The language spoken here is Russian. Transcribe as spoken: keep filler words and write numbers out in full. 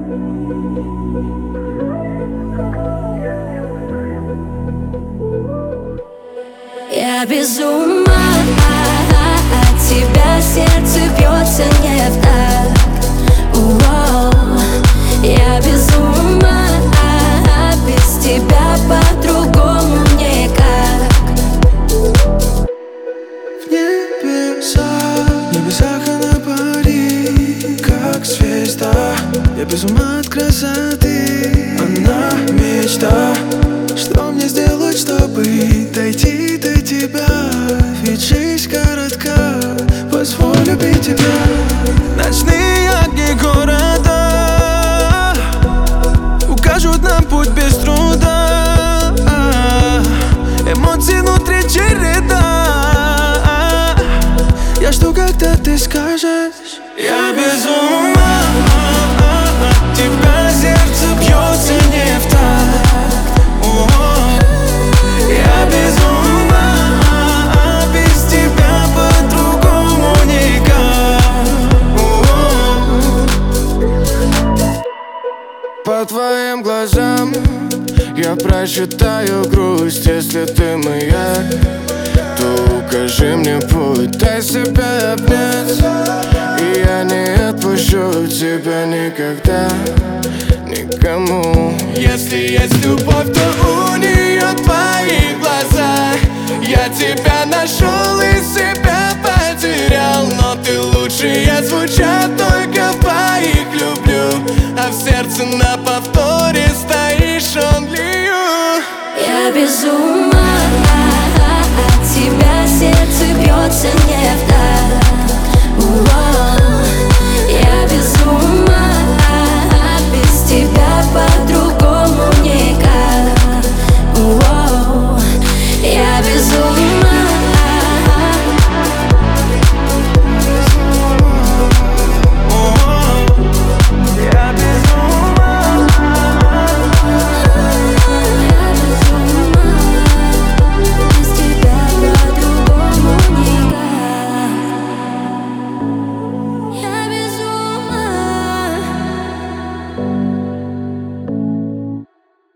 Я без ума от тебя, сердце бьется не в такт. Воу. Я без ума, без тебя по-другому никак. В небесах, в небесах она парит, как звезда. Я без ума от красоты, она мечта. Что мне сделать, чтобы дойти до тебя? Ведь жизнь коротка, позволь любить тебя. Ночные огни города укажут нам путь без труда. Эмоции внутри череда. Я жду, когда ты скажешь: я без ума от тебя, сердце бьется не в такт. Я без ума, без тебя по-другому никак. По твоим глазам я прочитаю грусть. Если ты моя, то укажи мне путь, дай себя обнять, и я не отпущу тебя никогда, никому. Если есть любовь, то у нее твои глаза. Я тебя нашел и себя потерял, но ты лучшие звучат только в твоих люблю. А в сердце на повторе стоишь only you. Я без ума от тебя, сердце бьется не в такт. Воу. Я без ума, без тебя по-другому никак. Воу. Я без ума.